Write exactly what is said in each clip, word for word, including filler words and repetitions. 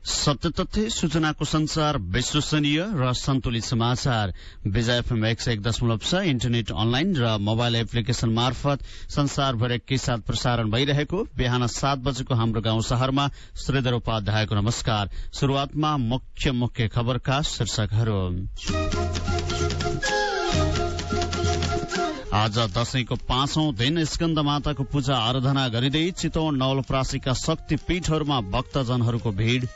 सत्य तथ्य सूचनाको संसार, विश्वसनीय र सन्तुलित समाचार। विजय एफएम एक सय एक दशमलव छ इन्टरनेट अनलाइन र मोबाइल एप्लिकेशन मार्फत संसारभर एकैसाथ प्रसारण भइरहेको बिहान सात बजेको हाम्रो गाउँ शहरमा श्रीधर उपाध्यायको नमस्कार। शुरूआतमा मुख्य मुख्य खबरका शीर्षकहरू। आज दशैंको पाँचौं दिन स्कन्द माताको पूजा आराधना गरिँदै चितवन नवलपरासीका शक्ति पीठहरूमा भक्तजनहरूको भीड़।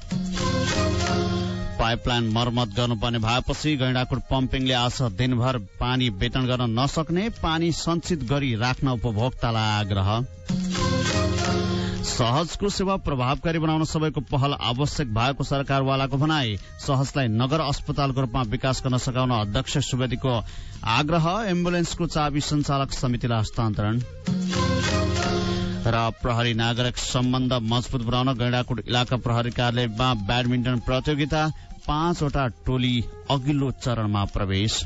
पाइपलाइन मर्मत गर्नुपर्ने भएपछि गैंडाकोट पम्पिङले आज दिनभर पानी वितरण गर्न नसक्ने, पानी सञ्चित गरी राख्न उपभोक्तालाई आग्रह। सहजको सेवा प्रभावकारी बनाउन सबैको पहल आवश्यक भएको सरकारवालाको भनाई। सहजलाई नगर अस्पतालको रूपमा विकास गर्न सकाउन अध्यक्ष सुवेदीको आग्रह। एम्बुलेन्सको चाबी संचालक समितिलाई हस्तान्तरण। र प्रहरी नागरिक सम्बन्ध मजबुत बनाउन गैंडाकोट इलाका प्रहरी कार्यालयमा ब्याडमिन्टन प्रतियोगिता, पाँचवटा टोली अघिल्लो चरणमा प्रवेश।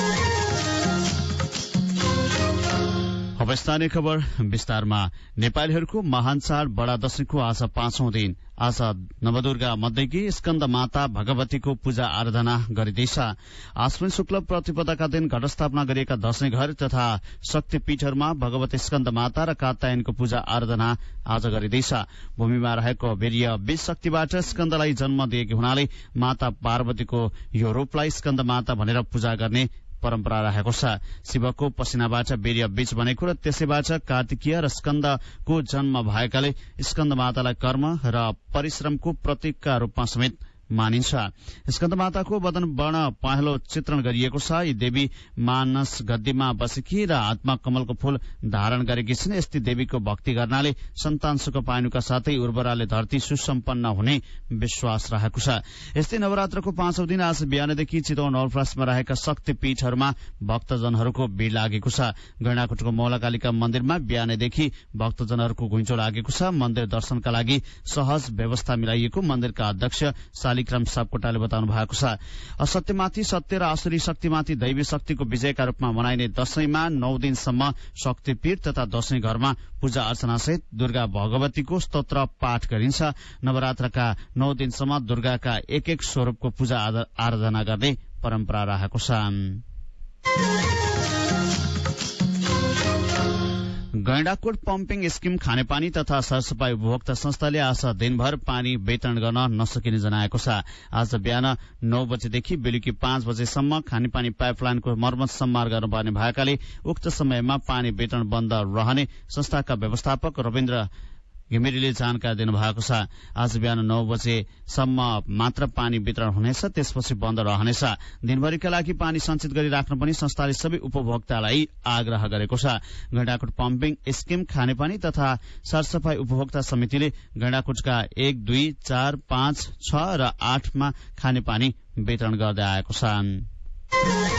अब स्थानीय खबर विस्तारमा। नेपालीहरूको महान चाड बडा दशैंको आज पाँचौं दिन। आज नवदुर्गा मध्यकी स्कन्द माता भगवतीको पूजा आराधना गरिँदैछ। आश्विन शुक्ल प्रतिपदाका दिन घटस्थापना गरिएका दशैं घर तथा शक्तिपीठहरूमा भगवती स्कन्द माता र कात्यायनको पूजा आराधना आज गरिँदैछ। भूमिमा रहेको वीर्य बीज शक्तिबाट स्कन्दलाई जन्म दिएकी हुनाले माता पार्वतीको यो रूपलाई स्कन्द माता भनेर पूजा गर्ने परम्परा रहेको छ। शिवको पसिनाबाट वीर्य बीज बनेको र त्यसैबाट कार्तिकीय र स्कन्दको जन्म भएकाले स्कन्द मातालाई कर्म र परिश्रमको प्रतीकका रूपमा समेत मानिन्छ। स्कन्द माताको वदन वर्ण पहेँलो चित्रण गरिएको छ। यी देवी मानस गद्दीमा बसेकी र आत्मा कमलको फूल धारण गरेकी छिन्। यस्ती देवीको भक्ति गर्नाले सन्तान सुख पाइनुका साथै उर्वराले धरती सुसम्पन्न हुने विश्वास रहेको छ। यस्तै नवरात्रको पाँचौं दिन आज बिहानदेखि चितवन नवलपरासीमा रहेका शक्तिपीठहरूमा भक्तजनहरूको भीड़ लागेको छ। गैंडाकोटको मौलाकालिका मन्दिरमा बिहानैदेखि भक्तजनहरूको घुइँचो लागेको छ। मन्दिर दर्शनका लागि सहज व्यवस्था मिलाइएको मन्दिरका अध्यक्ष शालिग्राम सापकोटाले बताउनु भएको छ। असत्यमाथि सत्य र आसुरी शक्तिमाथि दैवी शक्तिको विजयका रूपमा मनाइने दशैंमा नौ दिनसम्म शक्तिपीठ तथा दशैं घरमा पूजा अर्चना सहित दुर्गा भगवतीको स्तोत्र पाठ गरिन्छ। नवरात्रका नौ दिनसम्म दुर्गाका एक एक स्वरूपको पूजा आराधना गर्ने परम्परा रहेको छ। गैंडाकोट पम्पिङ स्किम खानेपानी तथा सरसफाई उपभोक्ता संस्थाले आज दिनभर पानी वितरण गर्न नसकिने जनाएको छ। आज बिहान नौ बजेदेखि बेलुकी पाँच बजेसम्म खानेपानी पाइपलाइनको मर्मत सम्मार गर्नुपर्ने भएकाले उक्त समयमा पानी वितरण बन्द रहने संस्थाका व्यवस्थापक रविन्द्र घिमिरेले जानकारी दिनुभएको छ। आज बिहान नौ बजेसम्म मात्र पानी वितरण हुनेछ, त्यसपछि बन्द रहनेछ। दिनभरिका लागि पानी सञ्चित गरी राख्न पनि संस्थाले सबै उपभोक्तालाई आग्रह गरेको छ। गैंडाकोट पम्पिङ स्किम खानेपानी तथा सरसफाई उपभोक्ता समितिले गैंडाकोटका एक दुई चार पाँच छ र आठमा खानेपानी वितरण गर्दै आएको छ।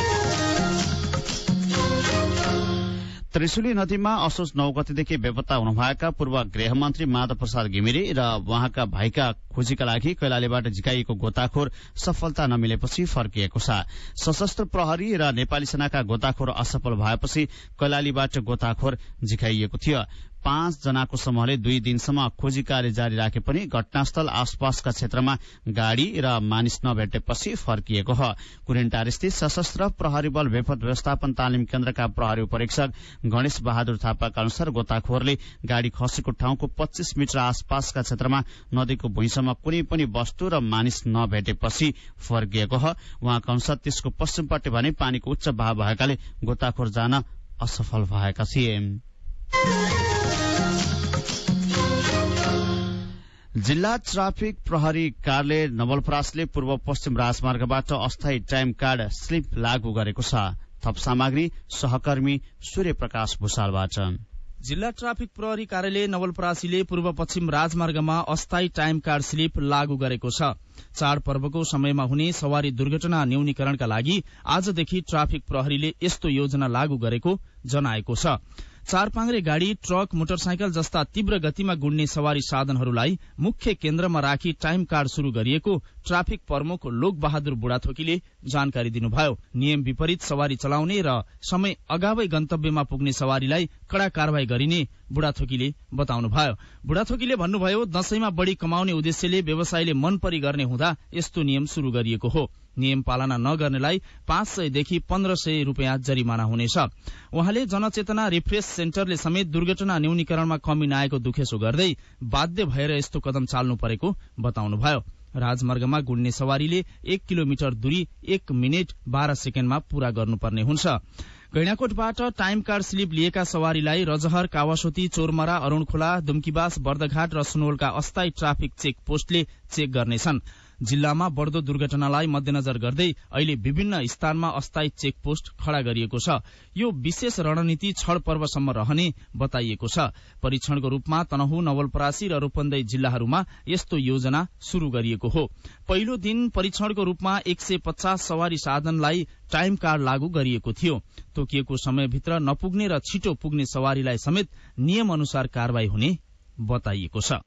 त्रिशुली नदीमा असोज नौ गतेदेखि बेपत्ता हुनुभएका पूर्व गृहमन्त्री माधव प्रसाद घिमिरे र उहाँका भाइका खोजीका लागि कैलालीबाट झिकाइएको गोताखोर सफलता नमिलेपछि फर्किएको छ। सशस्त्र प्रहरी र नेपाली सेनाका गोताखोर असफल भएपछि कैलालीबाट गोताखोर झिकाइएको थियो। पाँच जनाको समूहले दुई दिनसम्म खोजी कार्य जारी राखे पनि घटनास्थल आसपासका क्षेत्रमा गाड़ी र मानिस नभेटेपछि फर्किएको हो। कुरेन्टार स्थित सशस्त्र प्रहरी बल बेपत व्यवस्थापन तालिम केन्द्रका प्रहरी उपरीक्षक गणेश बहादुर थापाका अनुसार गोताखोरले गाड़ी खसेको ठाउँको पच्चीस मिटर आसपासका क्षेत्रमा नदीको भुइँसम्म कुनै पनि वस्तु र मानिस नभेटेपछि फर्किएको हो। उहाँका अनुसार त्यसको पश्चिमपट्टि भने पानीको उच्च बहाव भएकाले गोताखोर जान असफल भएका थिए। जिल्ला ट्राफिक प्रहरी कार्यालय नवलपरासीले पूर्व पश्चिम राजमार्गबाट अस्थायी टाइम कार्ड स्लिप लागू गरेको छ। थप सामग्री सहकर्मी सूर्य प्रकाश भूषालबाट। जिल्ला ट्राफिक प्रहरी कार्यालय नवलपरासीले पूर्व पश्चिम राजमार्गमा अस्थायी टाइम कार्ड स्लिप लागू गरेको छ। चाडपर्वको समयमा हुने सवारी दुर्घटना न्यूनीकरणका लागि आजदेखि ट्राफिक प्रहरीले यस्तो योजना लागू गरेको जनाएको छ। चार पाङ्ग्रे गाड़ी, ट्रक, मोटरसाइकल जस्ता तीव्र गतिमा गुड्ने सवारी साधनहरूलाई मुख्य केन्द्रमा राखी टाइम कार्ड शुरू गरिएको ट्राफिक प्रमुख लोक बहादुर बुढाथोकीले जानकारी दिनुभयो। नियम विपरीत सवारी चलाउने र समय अगावै गन्तव्यमा पुग्ने सवारीलाई कड़ा कारवाही गरिने बुढाथोकीले बताउनुभयो। बुढाथोकीले भन्नुभयो, दशैंमा बढ़ी कमाउने उद्देश्यले व्यवसायले मन परी गर्ने हुँदा यस्तो नियम शुरू गरिएको हो। नियम पालना नगर्नेलाई पाँच सयदेखि पन्ध्र सय रूपियाँ जरिमाना हुनेछ। उहाँले जनचेतना रिफ्रेश सेन्टरले समेत दुर्घटना न्यूनीकरणमा कमी नआएको दुखेसो गर्दै बाध्य भएर यस्तो कदम चाल्नु परेको बताउनुभयो। राजमार्गमा गुड्ने सवारीले एक किलोमिटर दूरी एक मिनट बाह्र सेकेण्डमा पूरा गर्नुपर्ने हुन्छ। गैंडाकोटबाट टाइम कार्ड स्लिप लिएका सवारीलाई रजहर, कावासोती, चोरमरा, अरूणखोला, दुम्कीबास, बर्दघाट र सुनवलका अस्थायी ट्राफिक चेक पोस्टले चेक गर्नेछन्। जिल्लामा बढ़दो दुर्घटनालाई मध्यनजर गर्दै अहिले विभिन्न स्थानमा अस्थायी चेक पोस्ट खड़ा गरिएको छ। यो विशेष रणनीति छठ पर्वसम्म रहने बताइएको छ। परीक्षणको रूपमा तनहुँ, नवलपरासी र रूपन्देही जिल्लाहरूमा यस्तो योजना शुरू गरिएको हो। पहिलो दिन परीक्षणको रूपमा एक सय पचास सवारी साधनलाई टाइम कार्ड लागू गरिएको थियो। तोकिएको समयभित्र नपुग्ने र छिटो पुग्ने सवारीलाई समेत नियम अनुसार कारवाही हुने बताइएको छ।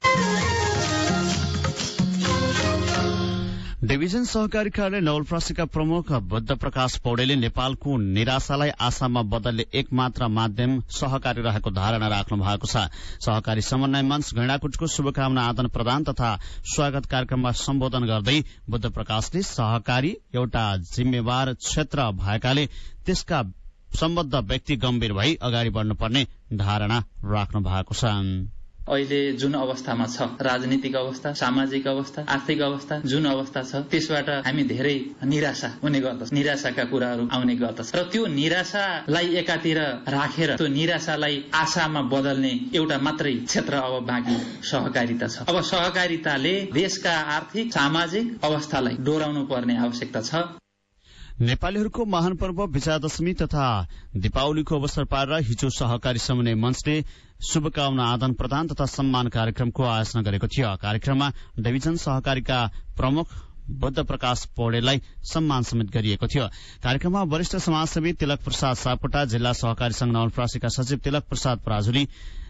डिभिजन सहकारी कार्यालय नवलपरासीका प्रमुख बुद्ध प्रकाश पौडेलले नेपालको निराशालाई आशामा बदल्ने एकमात्र माध्यम सहकारी रहेको धारणा राख्नु भएको छ। सहकारी समन्वय मञ्च गैंडाकोटको शुभकामना आदान प्रदान तथा स्वागत कार्यक्रममा सम्बोधन गर्दै बुद्ध प्रकाशले सहकारी एउटा जिम्मेवार क्षेत्र भएकाले त्यसका सम्बद्ध व्यक्ति गम्भीर भई अगाडि बढ्नुपर्ने धारणा राख्नु भएको छ। अहिले जुन अवस्थामा छ, राजनीतिक अवस्था, सामाजिक अवस्था, आर्थिक अवस्था जुन अवस्था छ, त्यसबाट हामी धेरै निराशा हुने गर्दछ, निराशाका कुराहरू आउने गर्दछ र त्यो निराशालाई एकातिर राखेर त्यो निराशालाई आशामा बदल्ने एउटा मात्रै क्षेत्र अब बाँकी सहकारिता छ। अब सहकारिताले देशका आर्थिक सामाजिक अवस्थालाई डोराउनु पर्ने आवश्यकता छ। नेपालीहरूको महान पर्व विजयादशमी तथा दीपावलीको अवसर पारेर हिजो सहकारी समन्वय मञ्चले शुभकामना आदान प्रदान तथा सम्मान कार्यक्रमको आयोजना गरेको थियो। कार्यक्रममा डिभिजन सहकारीका प्रमुख बुद्ध प्रकाश पौडेललाई सम्मान समेत गरिएको थियो। कार्यक्रममा वरिष्ठ समाजसेवी तिलक प्रसाद सापकोटा, जिल्ला सहकारी संघ नवलपरासीका सचिव तिलक प्रसाद पराजुली,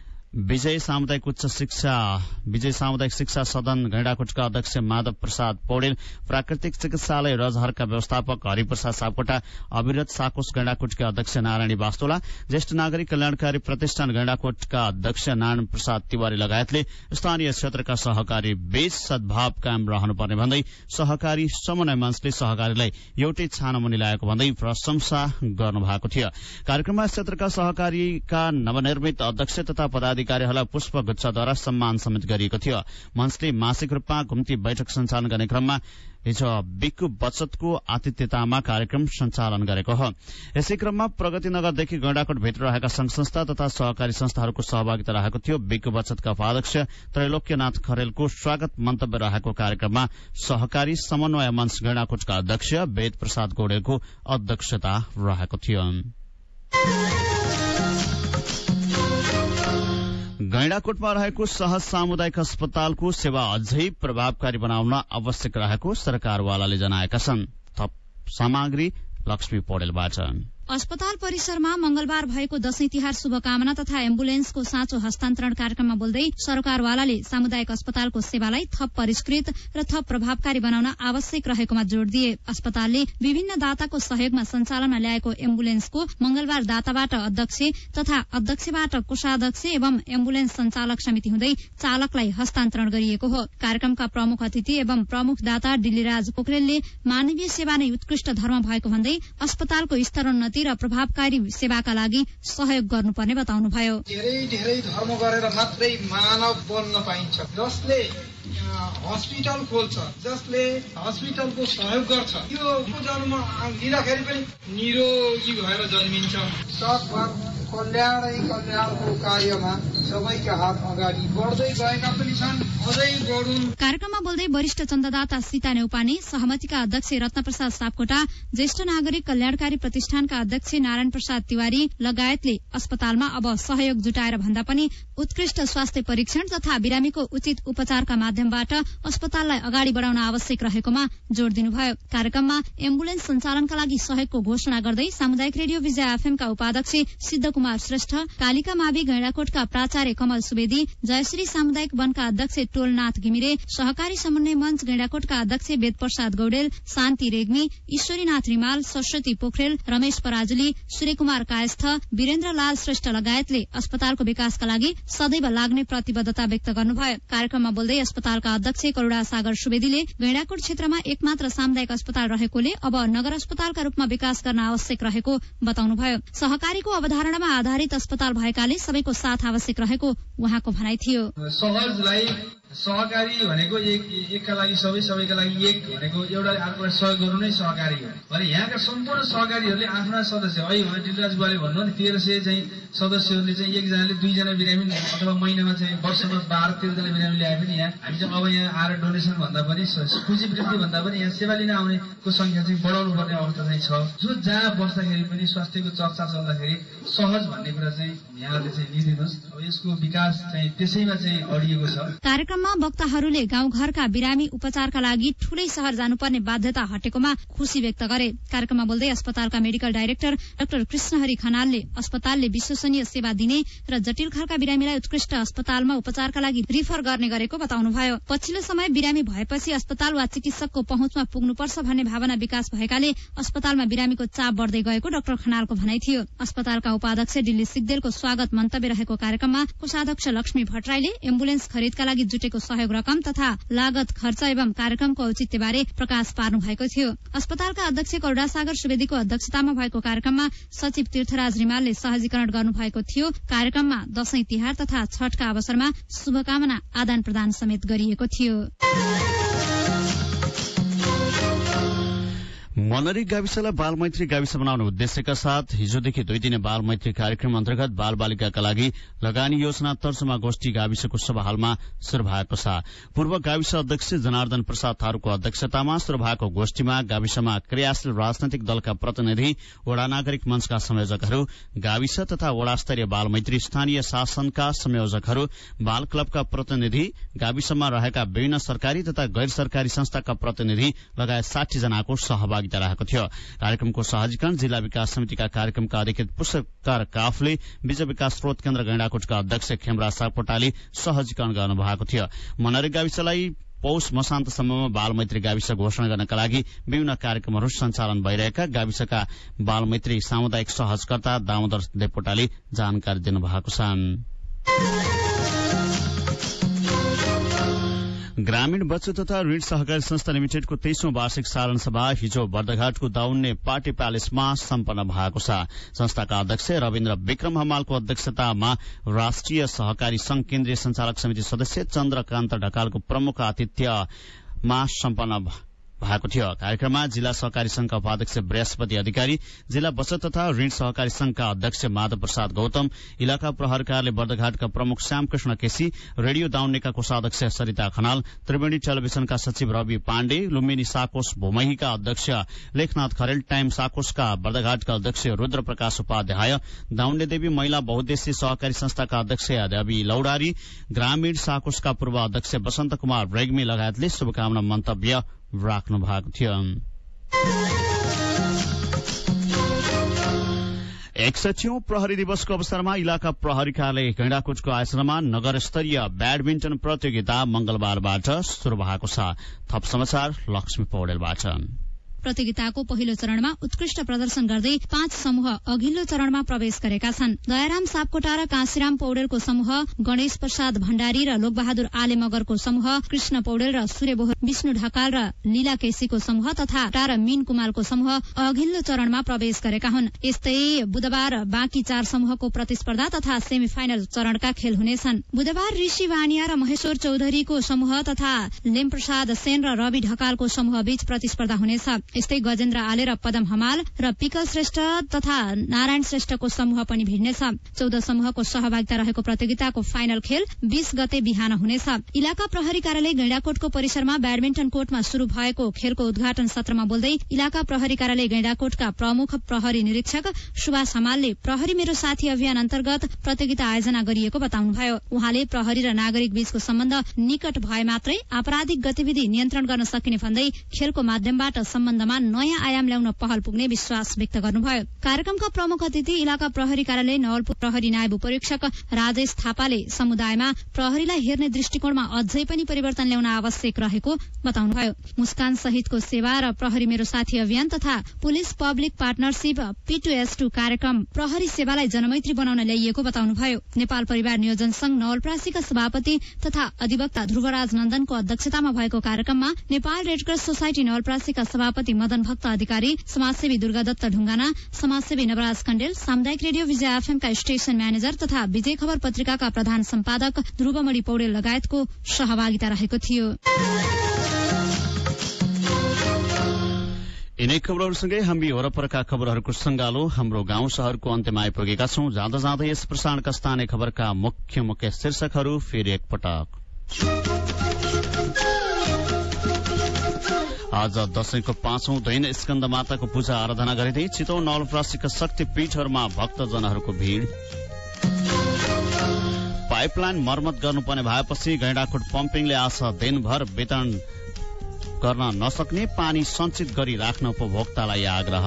विजय सामुदायिक उच्च शिक्षा विजय सामुदायिक शिक्षा सदन गैंडाकोटका अध्यक्ष माधव प्रसाद पौडेल, प्राकृतिक चिकित्सालय रजहरका व्यवस्थापक हरिप्रसाद सापकोटा, अविरत साकोस गैंडाकोटका अध्यक्ष नारायणी वास्तोला, ज्येष्ठ नागरिक कल्याणकारी प्रतिष्ठान गैंडाकोटका अध्यक्ष नारायण प्रसाद तिवारी लगायतले स्थानीय क्षेत्रका सहकारी बीच सद्भाव कायम रहनुपर्ने भन्दै सहकारी समन्वय मञ्चले सहकारीलाई एउटै छानामुनि ल्याएको भन्दै प्रशंसा गर्नुभएको थियो। कार्यक्रममा क्षेत्रका सहकारीका नवनिर्मित अध्यक्ष तथा पदाधिकारी अधिकारीहरूलाई पुष्पगुच्छद्वारा सम्मान समेत गरिएको थियो। मञ्चले मासिक रूपमा घुम्ती बैठक सञ्चालन गर्ने क्रममा हिजो बिक्कु बचतको आतिथ्यतामा कार्यक्रम सञ्चालन गरेको हो। यसै क्रममा प्रगतिनगरदेखि गैंडाकोट भित्र रहेका संघ संस्था तथा सहकारी संस्थाहरूको सहभागिता रहेको थियो। बिक्कु बचतका उपाध्यक्ष त्रैलोक्यनाथ खरेलको स्वागत मन्तव्य रहेको कार्यक्रममा सहकारी समन्वय मञ्च गैंडाकोटका अध्यक्ष वेद प्रसाद गौडेलको अध्यक्षता रहेको थियो। गैंडाकोटमा रहेको सहज सामुदायिक अस्पतालको सेवा अझै प्रभावकारी बनाउन आवश्यक रहेको सरकारवालाले जनाएका छन्। थप सामग्री लक्ष्मी पौडेलबाट। अस्पताल परिसरमा मंगलबार भएको दशैं तिहार शुभकामना तथा एम्बुलेन्सको साँचो हस्तान्तरण कार्यक्रममा बोल्दै सरकारवालाले सामुदायिक अस्पतालको सेवालाई थप परिष्कृत र थप प्रभावकारी बनाउन आवश्यक रहेकोमा जोड़ दिए। अस्पतालले विभिन्न दाताको सहयोगमा सञ्चालनमा ल्याएको एम्बुलेन्सको मंगलबार दाताबाट अध्यक्ष तथा अध्यक्षबाट कोषाध्यक्ष एवं एम्बुलेन्स सञ्चालक समिति हुँदै चालकलाई हस्तान्तरण गरिएको हो। कार्यक्रमका प्रमुख अतिथि एवं प्रमुख दाता डिल्लीराज पोखरेलले मानवीय सेवा नै उत्कृष्ट धर्म भएको भन्दै अस्पतालको स्तरोन्नति र प्रभावकारी सेवाका लागि सहयोग गर्नुपर्ने बताउनुभयो। धेरै धेरै धर्म गरेर मात्रै मानव बन्न पाइन्छ। जसले हस्पिटल खोल्छ, जसले हस्पिटलको सहयोग गर्छ, त्यो जन्म लिँदाखेरि पनि निरोगी भएर जन्मिन्छ। सकभर कल्याणै कल्याणको कार्यमा सबैका हात अगाडि बढ्दै गएका पनि छन्, अझै बढुन्। कार्यक्रममा बोल्दै वरिष्ठ चन्ददाता सीता नेउपाने, सहमतिका अध्यक्ष रत्नप्रसाद सापकोटा, ज्येष्ठ नागरिक कल्याणकारी प्रतिष्ठानका अध्यक्ष नारायण प्रसाद तिवारी लगायतले अस्पतालमा अब सहयोग जुटाएर भन्दा पनि उत्कृष्ट स्वास्थ्य परीक्षण तथा बिरामीको उचित उपचारका माध्यमबाट अस्पताललाई अगाडि बढ़ाउन आवश्यक रहेकोमा जोड़ दिनुभयो। कार्यक्रममा एम्बुलेन्स सञ्चालनका लागि सहयोगको घोषणा गर्दै सामुदायिक रेडियो विजय एफएमका उपाध्यक्ष सिद्ध कुमार श्रेष्ठ, कालिका मावि गैंडाकोटका प्राचार्य कमल सुवेदी, जयश्री सामुदायिक वनका अध्यक्ष टोलनाथ घिमिरे, सहकारी समन्वय मंच गैंडाकोटका अध्यक्ष वेदप्रसाद गौडेल, शान्ति रेग्मी, ईश्वरीनाथ रिमाल, सरस्वती पोखरेल, रमेश पराजुली, सूर्यकुमार कायस्थ, वीरेन्द्र लाल श्रेष्ठ लगायतले अस्पतालको विकासका लागि सदैव लाग्ने प्रतिबद्धता व्यक्त गर्नुभयो। कार्यक्रममा बोल्दै अस्पतालका अध्यक्ष करुणा सागर सुवेदीले गैंडाकोट क्षेत्रमा एकमात्र सामुदायिक अस्पताल रहेकोले अब नगर अस्पतालका रूपमा विकास गर्न आवश्यक रहेको बताउनुभयो। सहकारीको अवधारणामा आधारित अस्पताल भएकाले सबैको साथ आवश्यक रहेको उहाँको भनाइ थियो। सहजलाई सहकारी भनेको एक एकका लागि सबै सबैका लागि एक भनेको एउटा अर्कोलाई सहयोग गर्नु नै सहकारी हो। भने यहाँका सम्पूर्ण सहकारीहरूले आफ्ना सदस्य है भने डिलराज बुवाले भन्नु नि तेह्र सय चाहिँ सदस्यहरूले चाहिँ एकजनाले दुईजना बिरामी अथवा महिनामा चाहिँ वर्षमा बाह्र तेह्र जना बिरामी ल्याए पनि यहाँ हामी चाहिँ अब यहाँ आएर डोनेसन भन्दा पनि पुँजी वृद्धि भन्दा पनि यहाँ सेवा लिन आउनेको संख्या चाहिँ बढाउनु पर्ने अवस्था चाहिँ छ। जो जहाँ बस्दाखेरि पनि स्वास्थ्यको चर्चा चल्दाखेरि सहज भन्ने कुरा चाहिँ यहाँले चाहिँ लिइदिनुहोस्। अब यसको विकास चाहिँ त्यसैमा चाहिँ अडिएको छ। कार्यक्रममा वक्ताहरूले गाउँघरका बिरामी उपचारका लागि ठूलै शहर जानुपर्ने बाध्यता हटेकोमा खुशी व्यक्त गरे। कार्यक्रममा बोल्दै अस्पतालका मेडिकल डाइरेक्टर डाक्टर कृष्णहरि खनालले अस्पतालले विश्वसनीय सेवा दिने र जटिल खालका बिरामीलाई उत्कृष्ट अस्पतालमा उपचारका लागि रिफर गर्ने गरेको बताउनुभयो। पछिल्लो समय बिरामी भएपछि अस्पताल वा चिकित्सकको पहुँचमा पुग्नुपर्छ भन्ने भावना विकास भएकाले अस्पतालमा बिरामीको चाप बढ्दै गएको डाक्टर खनालको भनाइ थियो। अस्पतालका उपाध्यक्ष डिल्ली सिग्देलको स्वागत मन्तव्य रहेको कार्यक्रममा कोषाध्यक्ष लक्ष्मी भट्टराईले एम्बुलेन्स खरिदका लागि जुटेको सहयोग रकम तथा लागत खर्च एवं कार्यक्रमको औचित्यबारे प्रकाश पार्नु भएको थियो। अस्पतालका अध्यक्ष करुणा सागर सुवेदीको अध्यक्षतामा भएको कार्यक्रममा सचिव तीर्थराज रिमालले सहजीकरण गर्नुभएको थियो। कार्यक्रममा दशैं तिहार तथा छठका अवसरमा शुभकामना आदान प्रदान समेत गरिएको थियो। मनरी गाविसलाई बाल मैत्री गाविस बनाउने उद्देश्यका साथ हिजोदेखि दुई दिने बाल मैत्री कार्यक्रम अन्तर्गत बाल बालिकाका लागि लगानी योजना तर्जुमा गोष्ठी गाविसको सभा हलमा शुरू भएको छ। पूर्व गाविस अध्यक्ष जनार्दन प्रसाद थारूको अध्यक्षतामा शुरू भएको गोष्ठीमा गाविसमा क्रियाशील राजनैतिक दलका प्रतिनिधि, वडा नागरिक मंचका संयोजकहरू, गाविस तथा वडा स्तरीय बाल मैत्री स्थानीय शासनका संयोजकहरू, बाल क्लबका प्रतिनिधि, गाविसमा रहेका विभिन्न सरकारी तथा गैर सरकारी संस्थाका प्रतिनिधि लगायत साठी जनाको सहभागिता रहेको थियो। कार्यक्रमको सहजीकरण जिल्ला विकास समितिका कार्यक्रमका अधिकृत पुष्कर काफले, विजय विकास स्रोत केन्द्र गैंडाकोटका अध्यक्ष खेमराज सापकोटाले सहजीकरण गर्नुभएको थियो। मनरी गाविसलाई पौष मसान्तसम्ममा बाल मैत्री गाविस घोषणा गर्नका लागि विभिन्न कार्यक्रमहरू सञ्चालन भइरहेका गाविसका बाल मैत्री सामुदायिक सहजकर्ता दामोदर देवकोटाले जानकारी दिनुभएको छ। ग्रामीण बचत तथा ऋण सहकारी संस्था लिमिटेडको तेइसौं वार्षिक साधारण सभा हिजो बर्दघाटको दाउन्ने पार्टी प्यालेसमा सम्पन्न भएको छ। संस्थाका अध्यक्ष रविन्द्र विक्रम हमालको अध्यक्षतामा राष्ट्रिय सहकारी संघ केन्द्रीय संचालक समिति सदस्य चन्द्रकान्त ढकालको प्रमुख आतिथ्यमा सम्पन्न भएको थियो। कार्यक्रममा जिल्ला सहकारी संघका उपाध्यक्ष बृहस्पति अधिकारी, जिल्ला बचत तथा ऋण सहकारी संघका अध्यक्ष माधव प्रसाद गौतम, इलाका प्रहरी कार्यालय बर्दघाटका प्रमुख श्यामकृष्ण केसी, रेडियो दाउन्नेका कोषाध्यक्ष सरिता खनाल, त्रिवेणी टेलिभिजनका सचिव रवि पाण्डे, लुम्बिनी साकोस भूमहीका अध्यक्ष लेखनाथ खरेल, टाइम साकोसका बर्दघाटका अध्यक्ष रुद्र प्रकाश उपाध्याय, दाउन्ने देवी महिला बहुद्देश्य सहकारी संस्थाका अध्यक्ष देवी लौडारी, ग्रामीण साकोसका पूर्व अध्यक्ष वसन्त कुमार रेग्मी लगायतले शुभकामना मन्तव्य राख्नु भएको थियो। एकसठीौं प्रहरी दिवसको अवसरमा इलाका प्रहरी कार्यालय गैंडाकोटको आयोजनामा नगर स्तरीय ब्याडमिन्टन प्रतियोगिता मंगलबारबाट शुरू भएको छ। थप समाचार लक्ष्मी पौडेलबाट। प्रतियोगिताको पहिलो चरणमा उत्कृष्ट प्रदर्शन गर्दै पाँच समूह अघिल्लो चरणमा प्रवेश गरेका छन्। दयाराम सापकोटा र काशीराम पौडेलको समूह, गणेश प्रसाद भण्डारी र लोकबहादुर आले मगरको समूह, कृष्ण पौडेल र सूर्यबोहर, विष्णु ढकाल र लीला केसीको समूह तथा टार मीन कुमालको समूह अघिल्लो चरणमा प्रवेश गरेका हुन्। यस्तै बुधबार बाँकी चार समूहको प्रतिस्पर्धा तथा सेमी फाइनल चरणका खेल हुनेछन्। बुधबार ऋषि वानिया र महेश्वर चौधरीको समूह तथा लेमप्रसाद सेन र रवि ढकालको समूह बीच प्रतिस्पर्धा हुनेछ। यस्तै गजेन्द्र आले र पदम हमाल र पिकल श्रेष्ठ तथा नारायण श्रेष्ठको समूह पनि भिड्नेछ। चौध समूहको सहभागिता रहेको प्रतियोगिताको फाइनल खेल बीस गते बिहान हुनेछ। इलाका प्रहरी कार्यालय गैंडाकोटको परिसरमा ब्याडमिन्टन कोर्टमा शुरू भएको खेलको उद्घाटन सत्रमा बोल्दै इलाका प्रहरी कार्यालय गैंडाकोटका प्रमुख प्रहरी निरीक्षक सुभाष हमालले प्रहरी मेरो साथी अभियान अन्तर्गत प्रतियोगिता आयोजना गरिएको बताउनुभयो। उहाँले प्रहरी र नागरिक बीचको सम्बन्ध निकट भए मात्रै आपराधिक गतिविधि नियन्त्रण गर्न सकिने भन्दै खेलको माध्यमबाट सम्बन्ध सम्बन्धमा नयाँ आयाम ल्याउन पहल पुग्ने विश्वास व्यक्त गर्नुभयो। कार्यक्रमका प्रमुख अतिथि इलाका प्रहरी कार्यालय नवलपुर प्रहरी नायब उपरीक्षक राजेश थापाले समुदायमा प्रहरीलाई हेर्ने दृष्टिकोणमा अझै पनि परिवर्तन ल्याउन आवश्यक रहेको बताउनुभयो। मुस्कान सहितको सेवा र प्रहरी मेरो साथी अभियान तथा police public partnership P two S two कार्यक्रम प्रहरी सेवालाई जनमैत्री बनाउन ल्याइएको बताउनुभयो। नेपाल परिवार नियोजन संघ नवलपरासीका सभापति तथा अधिवक्ता ध्रुवराज नन्दनको अध्यक्षतामा भएको कार्यक्रममा नेपाल रेडक्रस सोसाइटी नवलपरासीका सभापति मदन भक्त अधिकारी, समाजसेवी दुर्गादत्त ढुङ्गाना, समाजसेवी नवराज कण्डेल, सामुदायिक रेडियो विजय एफएमका स्टेशन म्यानेजर तथा विजय खबर पत्रिकाका प्रधान सम्पादक ध्रुवमणि पौडेल लगायतको सहभागिता रहेको थियो। यिनै खबरहरूसँगै हामी वरपरका खबरहरूको संगालो हाम्रो गाउँ शहरको अन्त्यमा आइपुगेका छौं। जाँदा जाँदै यस प्रसारणका स्थानीय खबरका मुख्य मुख्य शीर्षकहरू फेरि एकपटक। आज दशैंको पाँचौं दिन स्कन्द माताको पूजा आराधना गरिँदै चितवन नवलपरासीका शक्तिपीठहरूमा भक्तजनहरूको भीड़। पाइपलाइन मर्मत गर्नुपर्ने भएपछि गैंडाकोट पम्पिङले आज दिनभर वितरण गर्न नसक्ने पानी सञ्चित गरी राख्न उपभोक्तालाई आग्रह।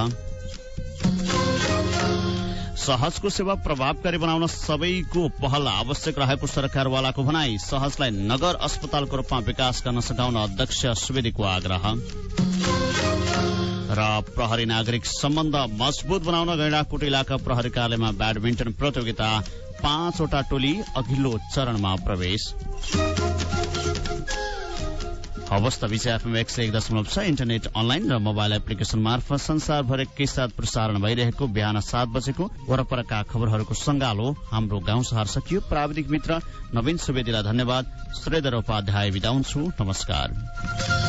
सहजको सेवा प्रभावकारी बनाउन सबैको पहल आवश्यक रहेको सरकारवालाको भनाई। सहजलाई नगर अस्पतालको रूपमा विकास गर्न सघाउन अध्यक्ष सुवेदीको आग्रह। र प्रहरी नागरिक सम्बन्ध मजबुत बनाउन गैंडाकोट इलाका प्रहरी कार्यालयमा ब्याडमिन्टन प्रतियोगिता, पाँचवटा टोली अघिल्लो चरणमा प्रवेश। अवस्था विजय एफएम एक सय एक दशमलव छ इन्टरनेट अनलाइन र मोबाइल एप्लिकेशन मार्फत संसारभरकै साथ प्रसारण भइरहेको बिहान सात बजेको वरपरका खबरहरूको संगालो हाम्रो गाउँ शहर सकियो। प्राविधिक मित्र नवीन सुवेदीलाई धन्यवाद। श्रीधर उपाध्याय बिदा हुन्छु। नमस्कार।